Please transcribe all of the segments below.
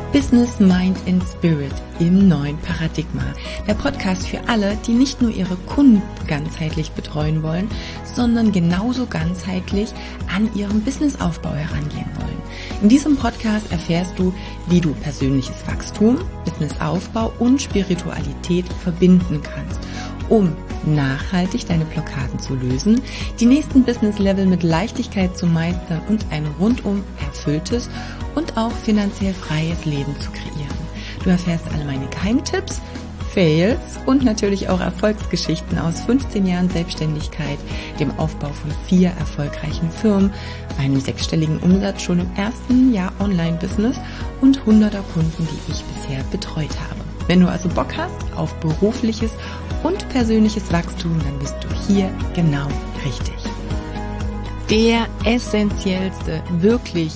Business, Mind and Spirit im neuen Paradigma. Der Podcast für alle, die nicht nur ihre Kunden ganzheitlich betreuen wollen, sondern genauso ganzheitlich an ihren Businessaufbau herangehen wollen. In diesem Podcast erfährst du, wie du persönliches Wachstum, Businessaufbau und Spiritualität verbinden kannst, um nachhaltig deine Blockaden zu lösen, die nächsten Business-Level mit Leichtigkeit zu meistern und ein rundum erfülltes und auch finanziell freies Leben zu kreieren. Du erfährst alle meine Geheimtipps, Fails und natürlich auch Erfolgsgeschichten aus 15 Jahren Selbstständigkeit, dem Aufbau von 4 erfolgreichen Firmen, einem 6-stelligen Umsatz schon im ersten Jahr Online-Business und 100er Kunden, die ich bisher betreut habe. Wenn du also Bock hast auf berufliches und persönliches Wachstum, dann bist du hier genau richtig. Der essentiellste, wirklich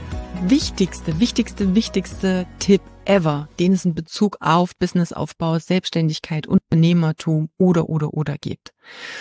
wichtigste Tipp ever, den es in Bezug auf Businessaufbau, Selbstständigkeit, Unternehmertum oder gibt.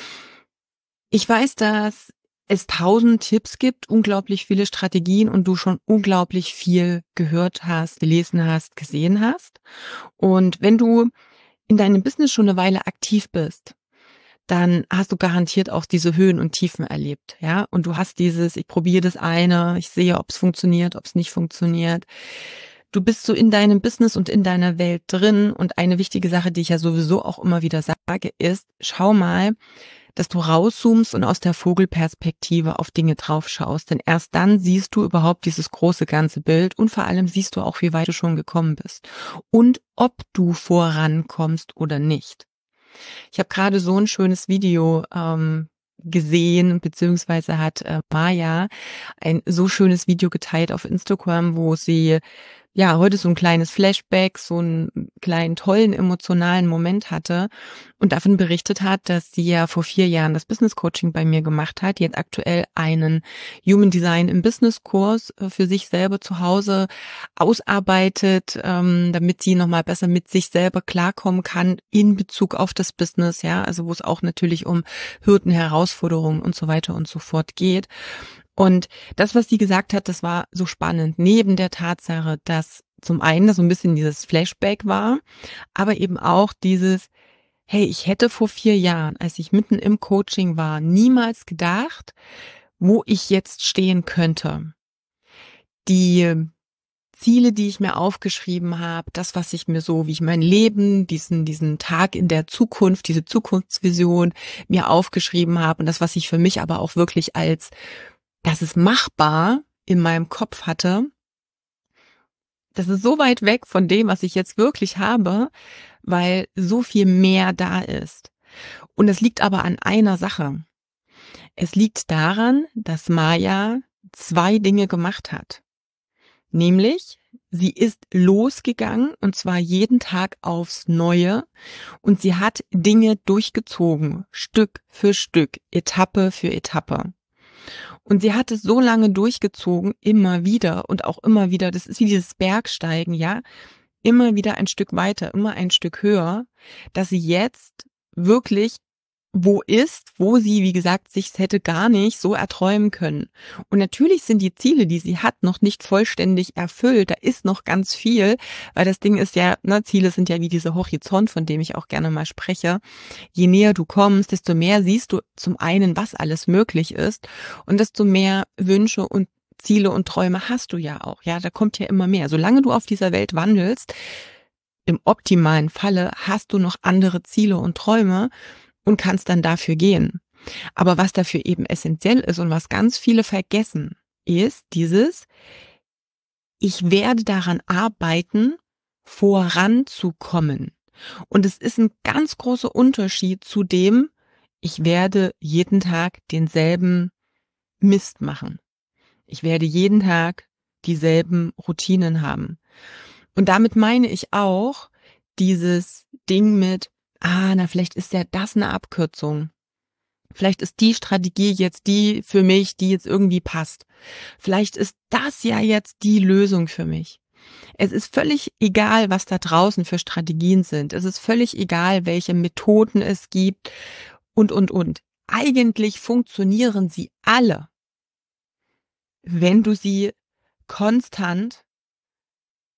Ich weiß, dass es 1000 Tipps gibt, unglaublich viele Strategien und du schon unglaublich viel gehört hast, gelesen hast, gesehen hast. Und wenn du in deinem Business schon eine Weile aktiv bist, dann hast du garantiert auch diese Höhen und Tiefen erlebt, ja? Und du hast dieses, ich probiere das eine, ich sehe, ob es funktioniert, ob es nicht funktioniert. Du bist so in deinem Business und in deiner Welt drin und eine wichtige Sache, die ich ja sowieso auch immer wieder sage, ist, schau mal, dass du rauszoomst und aus der Vogelperspektive auf Dinge drauf schaust, denn erst dann siehst du überhaupt dieses große ganze Bild und vor allem siehst du auch, wie weit du schon gekommen bist und ob du vorankommst oder nicht. Ich habe gerade so ein schönes Video gesehen, beziehungsweise hat Maya ein so schönes Video geteilt auf Instagram, wo sie heute so ein kleines Flashback, so einen kleinen tollen emotionalen Moment hatte und davon berichtet hat, dass sie ja vor 4 Jahren das Business Coaching bei mir gemacht hat, jetzt aktuell einen Human Design im Business Kurs für sich selber zu Hause ausarbeitet, damit sie nochmal besser mit sich selber klarkommen kann in Bezug auf das Business, ja, also wo es auch natürlich um Hürden, Herausforderungen und so weiter und so fort geht. Und das, was sie gesagt hat, das war so spannend, neben der Tatsache, dass zum einen das so ein bisschen dieses Flashback war, aber eben auch dieses, hey, ich hätte vor 4 Jahren, als ich mitten im Coaching war, niemals gedacht, wo ich jetzt stehen könnte. Die Ziele, die ich mir aufgeschrieben habe, das, was ich mir so, wie ich mein Leben, diesen Tag in der Zukunft, diese Zukunftsvision mir aufgeschrieben habe und das, was ich für mich aber auch wirklich als das ist machbar in meinem Kopf hatte, das ist so weit weg von dem, was ich jetzt wirklich habe, weil so viel mehr da ist. Und es liegt aber an einer Sache. Es liegt daran, dass Maya 2 Dinge gemacht hat. Nämlich, sie ist losgegangen und zwar jeden Tag aufs Neue und sie hat Dinge durchgezogen, Stück für Stück, Etappe für Etappe. Und sie hat es so lange durchgezogen, immer wieder und auch immer wieder, das ist wie dieses Bergsteigen, ja, immer wieder ein Stück weiter, immer ein Stück höher, dass sie jetzt wirklich wo sie, wie gesagt, sich hätte gar nicht so erträumen können. Und natürlich sind die Ziele, die sie hat, noch nicht vollständig erfüllt. Da ist noch ganz viel, weil das Ding ist ja, Ziele sind ja wie dieser Horizont, von dem ich auch gerne mal spreche. Je näher du kommst, desto mehr siehst du zum einen, was alles möglich ist und desto mehr Wünsche und Ziele und Träume hast du ja auch. Ja, da kommt ja immer mehr. Solange du auf dieser Welt wandelst, im optimalen Falle hast du noch andere Ziele und Träume und kannst dann dafür gehen. Aber was dafür eben essentiell ist und was ganz viele vergessen, ist dieses, ich werde daran arbeiten, voranzukommen. Und es ist ein ganz großer Unterschied zu dem, ich werde jeden Tag denselben Mist machen. Ich werde jeden Tag dieselben Routinen haben. Und damit meine ich auch dieses Ding mit, vielleicht ist ja das eine Abkürzung. Vielleicht ist die Strategie jetzt die für mich, die jetzt irgendwie passt. Vielleicht ist das ja jetzt die Lösung für mich. Es ist völlig egal, was da draußen für Strategien sind. Es ist völlig egal, welche Methoden es gibt und. Eigentlich funktionieren sie alle, wenn du sie konstant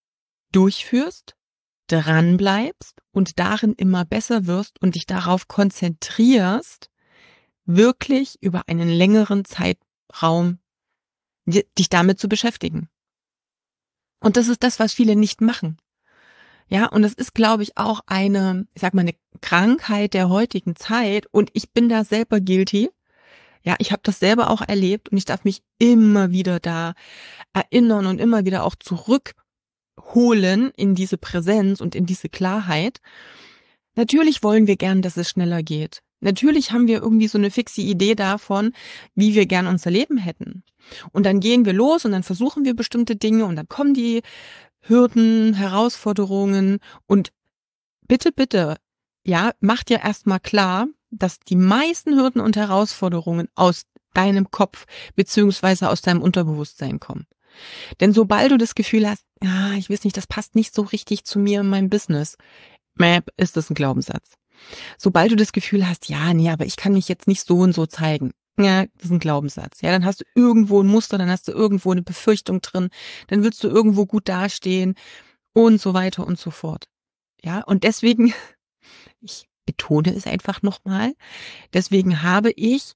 durchführst, dran bleibst und darin immer besser wirst und dich darauf konzentrierst, wirklich über einen längeren Zeitraum dich damit zu beschäftigen. Und das ist das, was viele nicht machen. Ja, und das ist, glaube ich, auch eine Krankheit der heutigen Zeit. Und ich bin da selber guilty. Ja, ich habe das selber auch erlebt und ich darf mich immer wieder da erinnern und immer wieder auch zurückholen in diese Präsenz und in diese Klarheit. Natürlich wollen wir gern, dass es schneller geht. Natürlich haben wir irgendwie so eine fixe Idee davon, wie wir gern unser Leben hätten. Und dann gehen wir los und dann versuchen wir bestimmte Dinge und dann kommen die Hürden, Herausforderungen und bitte, ja, mach dir erstmal klar, dass die meisten Hürden und Herausforderungen aus deinem Kopf beziehungsweise aus deinem Unterbewusstsein kommen. Denn sobald du das Gefühl hast, ich weiß nicht, das passt nicht so richtig zu mir in meinem Business, ist das ein Glaubenssatz. Sobald du das Gefühl hast, aber ich kann mich jetzt nicht so und so zeigen, das ist ein Glaubenssatz. Ja, dann hast du irgendwo ein Muster, dann hast du irgendwo eine Befürchtung drin, dann willst du irgendwo gut dastehen und so weiter und so fort. Ja, und deswegen, ich betone es einfach nochmal, deswegen habe ich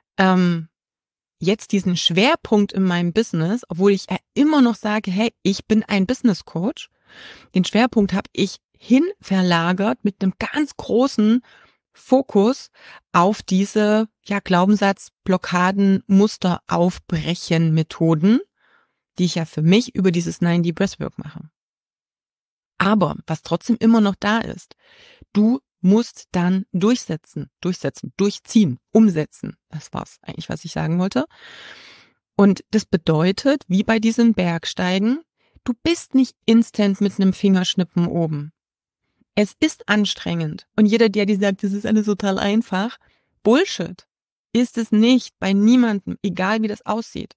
jetzt diesen Schwerpunkt in meinem Business, obwohl ich immer noch sage, hey, ich bin ein Business Coach. Den Schwerpunkt habe ich verlagert mit einem ganz großen Fokus auf diese Glaubenssatz, Blockaden, Muster aufbrechen Methoden, die ich ja für mich über dieses 9D Breathwork mache. Aber was trotzdem immer noch da ist, du musst dann durchziehen, umsetzen. Das war's eigentlich, was ich sagen wollte. Und das bedeutet, wie bei diesem Bergsteigen, du bist nicht instant mit einem Fingerschnippen oben. Es ist anstrengend. Und jeder, der dir sagt, das ist alles total einfach, Bullshit. Ist es nicht bei niemandem, egal wie das aussieht.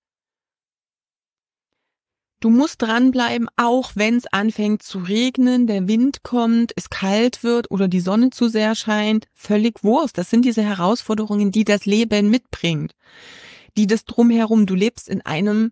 Du musst dranbleiben, auch wenn es anfängt zu regnen, der Wind kommt, es kalt wird oder die Sonne zu sehr scheint. Völlig Wurst. Das sind diese Herausforderungen, die das Leben mitbringt. Die das drumherum, du lebst in einem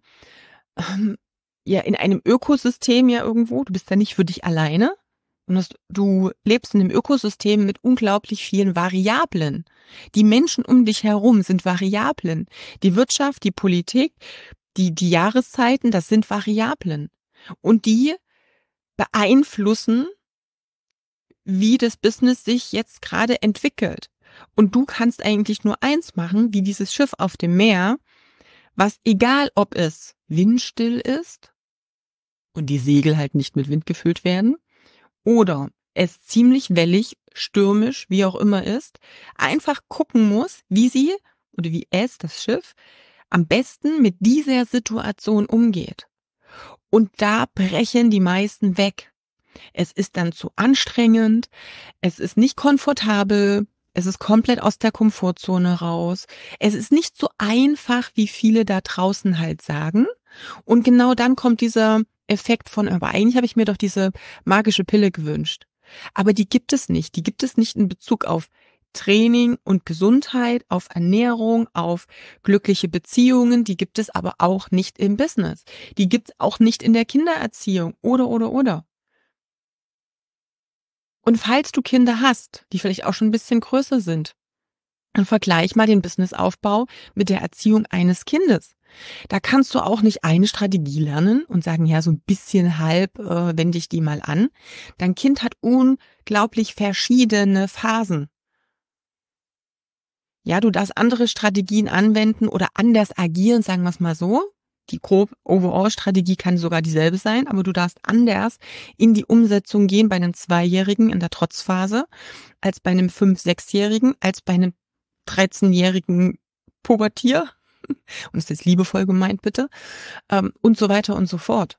Ökosystem irgendwo. Du bist ja nicht für dich alleine. Und du lebst in einem Ökosystem mit unglaublich vielen Variablen. Die Menschen um dich herum sind Variablen. Die Wirtschaft, die Politik, die Jahreszeiten, das sind Variablen. Und die beeinflussen, wie das Business sich jetzt gerade entwickelt. Und du kannst eigentlich nur eins machen, wie dieses Schiff auf dem Meer, was egal ob es windstill ist und die Segel halt nicht mit Wind gefüllt werden, oder es ziemlich wellig, stürmisch, wie auch immer ist, einfach gucken muss, wie das Schiff, am besten mit dieser Situation umgeht. Und da brechen die meisten weg. Es ist dann zu anstrengend, es ist nicht komfortabel, es ist komplett aus der Komfortzone raus, es ist nicht so einfach, wie viele da draußen halt sagen. Und genau dann kommt dieser Effekt von, aber eigentlich habe ich mir doch diese magische Pille gewünscht. Aber die gibt es nicht. Die gibt es nicht in Bezug auf Training und Gesundheit, auf Ernährung, auf glückliche Beziehungen. Die gibt es aber auch nicht im Business. Die gibt es auch nicht in der Kindererziehung oder. Und falls du Kinder hast, die vielleicht auch schon ein bisschen größer sind, dann vergleich mal den Businessaufbau mit der Erziehung eines Kindes. Da kannst du auch nicht eine Strategie lernen und sagen, so ein bisschen halb wende ich die mal an. Dein Kind hat unglaublich verschiedene Phasen. Ja, du darfst andere Strategien anwenden oder anders agieren, sagen wir es mal so. Die grob Overall-Strategie kann sogar dieselbe sein, aber du darfst anders in die Umsetzung gehen bei einem 2-Jährigen in der Trotzphase, als bei einem 5-, 6-Jährigen, als bei einem 13-jährigen Pubertier. Und das ist jetzt liebevoll gemeint, bitte. Und so weiter und so fort.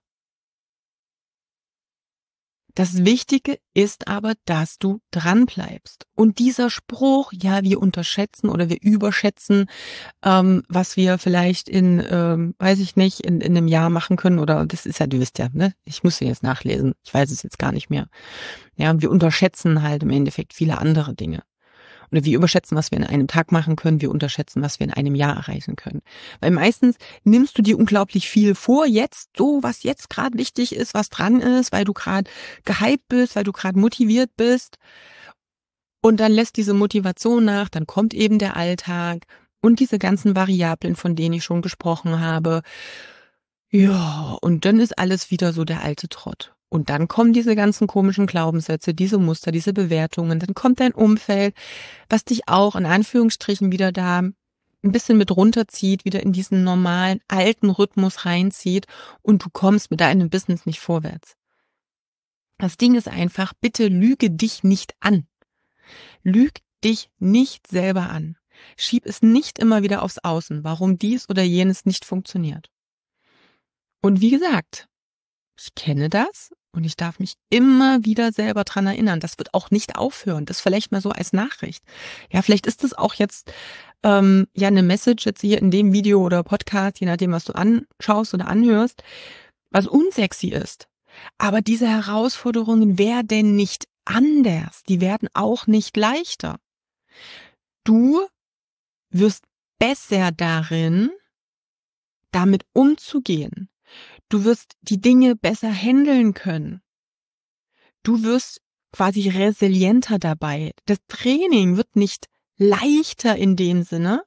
Das Wichtige ist aber, dass du dran bleibst. Und dieser Spruch, wir unterschätzen oder wir überschätzen, was wir vielleicht in einem Jahr machen können, oder das ist du wisst ja, ne? Ich muss jetzt nachlesen. Ich weiß es jetzt gar nicht mehr. Ja, wir unterschätzen halt im Endeffekt viele andere Dinge. Oder wir überschätzen, was wir in einem Tag machen können, wir unterschätzen, was wir in einem Jahr erreichen können. Weil meistens nimmst du dir unglaublich viel vor, jetzt so, was jetzt gerade wichtig ist, was dran ist, weil du gerade gehypt bist, weil du gerade motiviert bist. Und dann lässt diese Motivation nach, dann kommt eben der Alltag und diese ganzen Variablen, von denen ich schon gesprochen habe. Ja, und dann ist alles wieder so der alte Trott. Und dann kommen diese ganzen komischen Glaubenssätze, diese Muster, diese Bewertungen. Dann kommt dein Umfeld, was dich auch in Anführungsstrichen wieder da ein bisschen mit runterzieht, wieder in diesen normalen alten Rhythmus reinzieht und du kommst mit deinem Business nicht vorwärts. Das Ding ist einfach, bitte lüge dich nicht an. Lüg dich nicht selber an. Schieb es nicht immer wieder aufs Außen, warum dies oder jenes nicht funktioniert. Und wie gesagt, ich kenne das und ich darf mich immer wieder selber dran erinnern. Das wird auch nicht aufhören. Das vielleicht mal so als Nachricht. Ja, vielleicht ist das auch jetzt ja eine Message jetzt hier in dem Video oder Podcast, je nachdem, was du anschaust oder anhörst, was unsexy ist. Aber diese Herausforderungen werden nicht anders. Die werden auch nicht leichter. Du wirst besser darin, damit umzugehen. Du wirst die Dinge besser handeln können. Du wirst quasi resilienter dabei. Das Training wird nicht leichter in dem Sinne,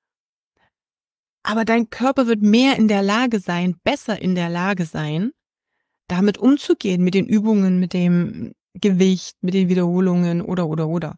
aber dein Körper wird mehr in der Lage sein, besser in der Lage sein, damit umzugehen, mit den Übungen, mit dem Gewicht, mit den Wiederholungen oder.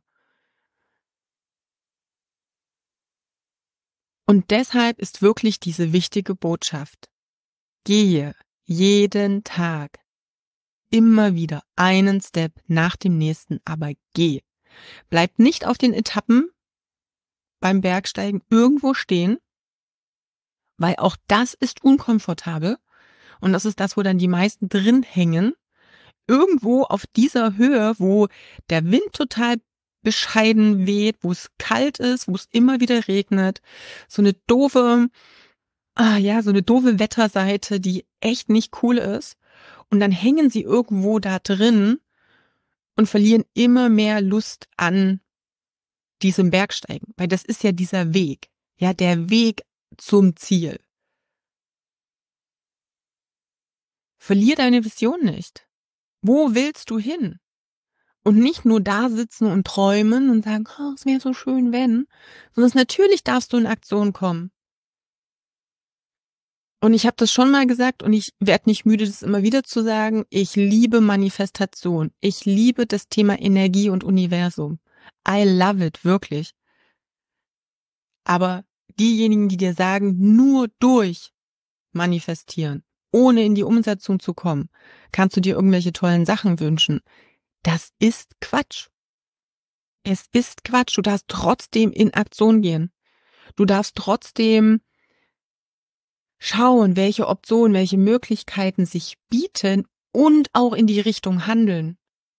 Und deshalb ist wirklich diese wichtige Botschaft: Gehe jeden Tag immer wieder einen Step nach dem nächsten, aber geh. Bleib nicht auf den Etappen beim Bergsteigen irgendwo stehen, weil auch das ist unkomfortabel und das ist das, wo dann die meisten drin hängen. Irgendwo auf dieser Höhe, wo der Wind total bescheiden weht, wo es kalt ist, wo es immer wieder regnet, so eine doofe Wetterseite, die echt nicht cool ist. Und dann hängen sie irgendwo da drin und verlieren immer mehr Lust an diesem Bergsteigen. Weil das ist ja dieser Weg. Ja, der Weg zum Ziel. Verlier deine Vision nicht. Wo willst du hin? Und nicht nur da sitzen und träumen und sagen, oh, es wäre so schön, wenn. Sondern natürlich darfst du in Aktion kommen. Und ich habe das schon mal gesagt und ich werde nicht müde, das immer wieder zu sagen. Ich liebe Manifestation. Ich liebe das Thema Energie und Universum. I love it, wirklich. Aber diejenigen, die dir sagen, nur durch manifestieren, ohne in die Umsetzung zu kommen, kannst du dir irgendwelche tollen Sachen wünschen. Das ist Quatsch. Es ist Quatsch. Du darfst trotzdem in Aktion gehen. Du darfst trotzdem schauen, welche Optionen, welche Möglichkeiten sich bieten und auch in die Richtung handeln.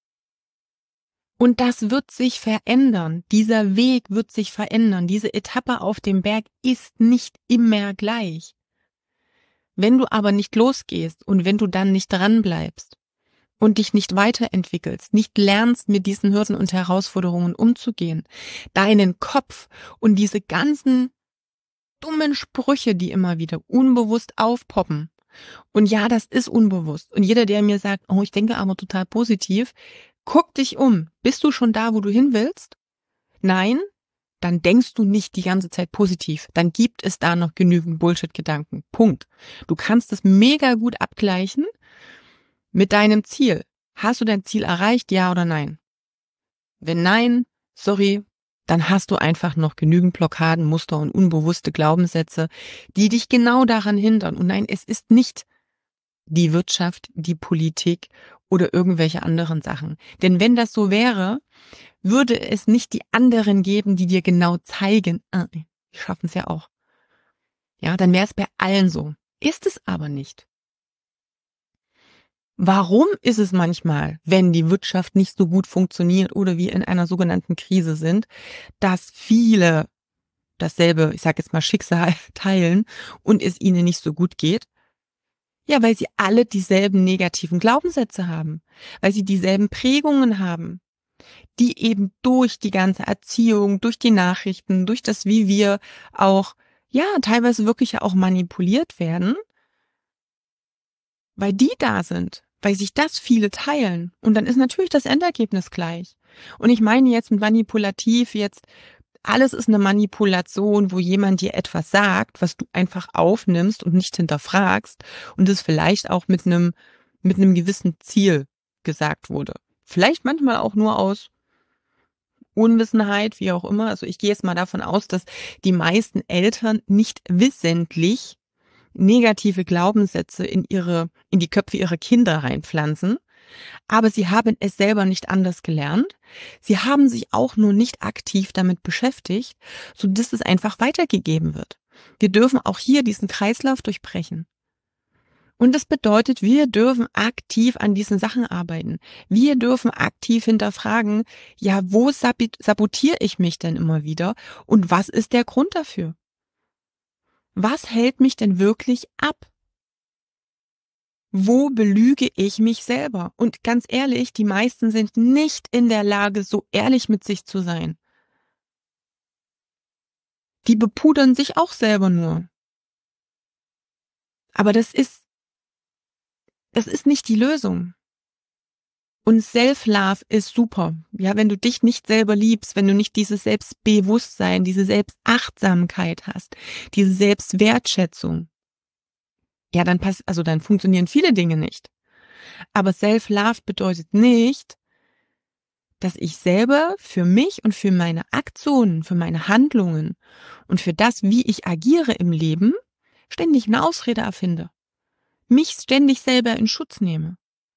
Und das wird sich verändern. Dieser Weg wird sich verändern. Diese Etappe auf dem Berg ist nicht immer gleich. Wenn du aber nicht losgehst und wenn du dann nicht dran bleibst und dich nicht weiterentwickelst, nicht lernst, mit diesen Hürden und Herausforderungen umzugehen, deinen Kopf und diese ganzen dummen Sprüche, die immer wieder unbewusst aufpoppen. Und ja, das ist unbewusst. Und jeder, der mir sagt, oh, ich denke aber total positiv, guck dich um. Bist du schon da, wo du hin willst? Nein? Dann denkst du nicht die ganze Zeit positiv. Dann gibt es da noch genügend Bullshit-Gedanken. Punkt. Du kannst es mega gut abgleichen mit deinem Ziel. Hast du dein Ziel erreicht, ja oder nein? Wenn nein, sorry, dann hast du einfach noch genügend Blockaden, Muster und unbewusste Glaubenssätze, die dich genau daran hindern. Und nein, es ist nicht die Wirtschaft, die Politik oder irgendwelche anderen Sachen. Denn wenn das so wäre, würde es nicht die anderen geben, die dir genau zeigen, die schaffen es ja auch. Ja, dann wäre es bei allen so. Ist es aber nicht. Warum ist es manchmal, wenn die Wirtschaft nicht so gut funktioniert oder wir in einer sogenannten Krise sind, dass viele dasselbe, ich sage jetzt mal Schicksal teilen und es ihnen nicht so gut geht? Ja, weil sie alle dieselben negativen Glaubenssätze haben, weil sie dieselben Prägungen haben. die eben durch die ganze Erziehung, durch die Nachrichten, durch das, wie wir auch, ja, teilweise wirklich ja auch manipuliert werden, weil die da sind, weil sich das viele teilen. Und dann ist natürlich das Endergebnis gleich. Und ich meine jetzt mit manipulativ jetzt, alles ist eine Manipulation, wo jemand dir etwas sagt, was du einfach aufnimmst und nicht hinterfragst und es vielleicht auch mit einem gewissen Ziel gesagt wurde. Vielleicht manchmal auch nur aus Unwissenheit, wie auch immer. Also ich gehe jetzt mal davon aus, dass die meisten Eltern nicht wissentlich negative Glaubenssätze in die Köpfe ihrer Kinder reinpflanzen. Aber sie haben es selber nicht anders gelernt. Sie haben sich auch nur nicht aktiv damit beschäftigt, sodass es einfach weitergegeben wird. Wir dürfen auch hier diesen Kreislauf durchbrechen. Und das bedeutet, wir dürfen aktiv an diesen Sachen arbeiten. Wir dürfen aktiv hinterfragen, ja, wo sabotiere ich mich denn immer wieder und was ist der Grund dafür? Was hält mich denn wirklich ab? Wo belüge ich mich selber? Und ganz ehrlich, die meisten sind nicht in der Lage, so ehrlich mit sich zu sein. Die bepudern sich auch selber nur. Aber das ist nicht die Lösung. Und Self-Love ist super. Ja, wenn du dich nicht selber liebst, wenn du nicht dieses Selbstbewusstsein, diese Selbstachtsamkeit hast, diese Selbstwertschätzung, ja, dann funktionieren viele Dinge nicht. Aber Self-Love bedeutet nicht, dass ich selber für mich und für meine Aktionen, für meine Handlungen und für das, wie ich agiere im Leben, ständig eine Ausrede erfinde. Mich ständig selber in Schutz nehme.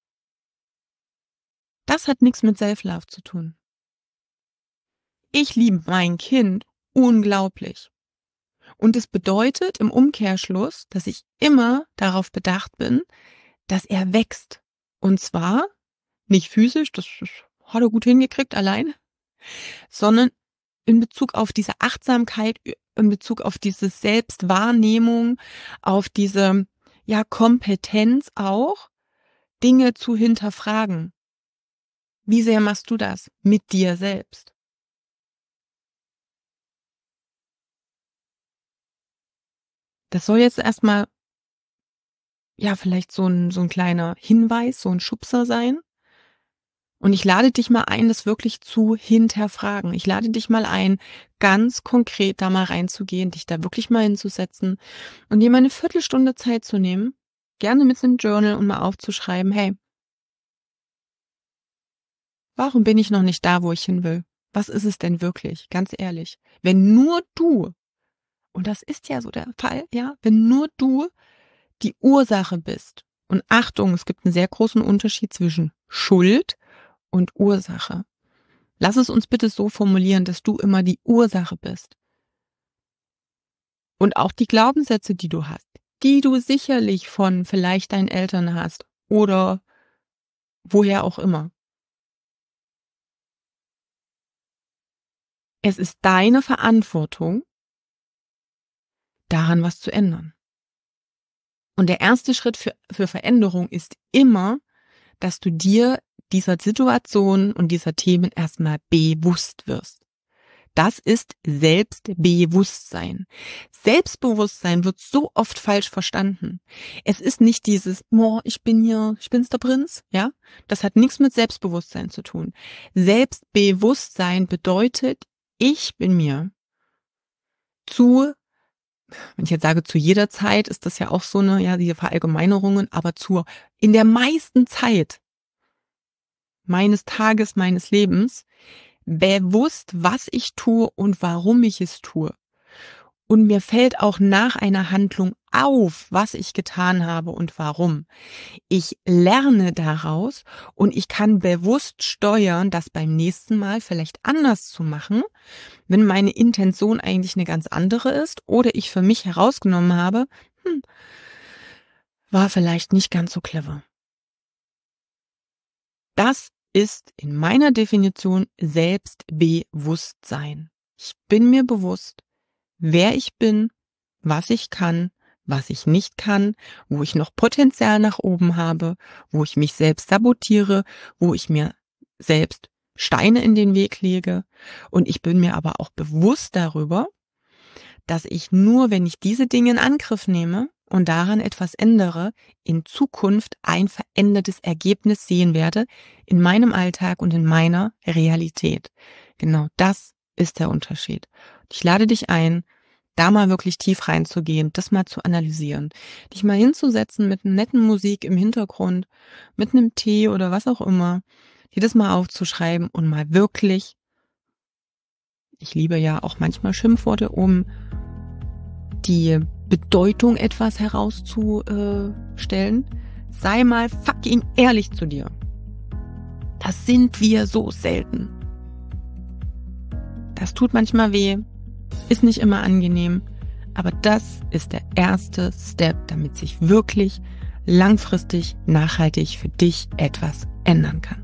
Das hat nichts mit Self-Love zu tun. Ich liebe mein Kind unglaublich. Und es bedeutet im Umkehrschluss, dass ich immer darauf bedacht bin, dass er wächst. Und zwar nicht physisch, das hat er gut hingekriegt allein, sondern in Bezug auf diese Achtsamkeit, in Bezug auf diese Selbstwahrnehmung, auf diese, ja, Kompetenz auch, Dinge zu hinterfragen. Wie sehr machst du das mit dir selbst? Das soll jetzt erstmal, ja, vielleicht so ein kleiner Hinweis, so ein Schubser sein. Und ich lade dich mal ein, das wirklich zu hinterfragen. Ich lade dich mal ein, ganz konkret da mal reinzugehen, dich da wirklich mal hinzusetzen und dir mal eine Viertelstunde Zeit zu nehmen, gerne mit einem Journal und mal aufzuschreiben, hey, warum bin ich noch nicht da, wo ich hin will? Was ist es denn wirklich? Ganz ehrlich. Wenn nur du, und das ist ja so der Fall, ja, wenn nur du die Ursache bist, und Achtung, es gibt einen sehr großen Unterschied zwischen Schuld und Ursache. Lass es uns bitte so formulieren, dass du immer die Ursache bist. Und auch die Glaubenssätze, die du hast, die du sicherlich von vielleicht deinen Eltern hast oder woher auch immer. Es ist deine Verantwortung, daran was zu ändern. Und der erste Schritt für Veränderung ist immer, dass du dir dieser Situation und dieser Themen erstmal bewusst wirst. Das ist Selbstbewusstsein. Selbstbewusstsein wird so oft falsch verstanden. Es ist nicht dieses, ich bin's der Prinz, ja? Das hat nichts mit Selbstbewusstsein zu tun. Selbstbewusstsein bedeutet, ich bin mir wenn ich jetzt sage, zu jeder Zeit, ist das ja auch so diese Verallgemeinerungen, aber in der meisten Zeit meines Tages, meines Lebens, bewusst, was ich tue und warum ich es tue. Und mir fällt auch nach einer Handlung auf, was ich getan habe und warum. Ich lerne daraus und ich kann bewusst steuern, das beim nächsten Mal vielleicht anders zu machen, wenn meine Intention eigentlich eine ganz andere ist oder ich für mich herausgenommen habe, war vielleicht nicht ganz so clever. Das ist in meiner Definition Selbstbewusstsein. Ich bin mir bewusst, wer ich bin, was ich kann, was ich nicht kann, wo ich noch Potenzial nach oben habe, wo ich mich selbst sabotiere, wo ich mir selbst Steine in den Weg lege. Und ich bin mir aber auch bewusst darüber, dass ich nur, wenn ich diese Dinge in Angriff nehme und daran etwas ändere, in Zukunft ein verändertes Ergebnis sehen werde in meinem Alltag und in meiner Realität. Genau das ist der Unterschied. Ich lade dich ein, da mal wirklich tief reinzugehen, das mal zu analysieren, dich mal hinzusetzen mit einer netten Musik im Hintergrund, mit einem Tee oder was auch immer, dir das mal aufzuschreiben und mal wirklich, ich liebe ja auch manchmal Schimpfworte, um die Bedeutung etwas herauszustellen, sei mal fucking ehrlich zu dir. Das sind wir so selten. Das tut manchmal weh, ist nicht immer angenehm, aber das ist der erste Step, damit sich wirklich langfristig, nachhaltig für dich etwas ändern kann.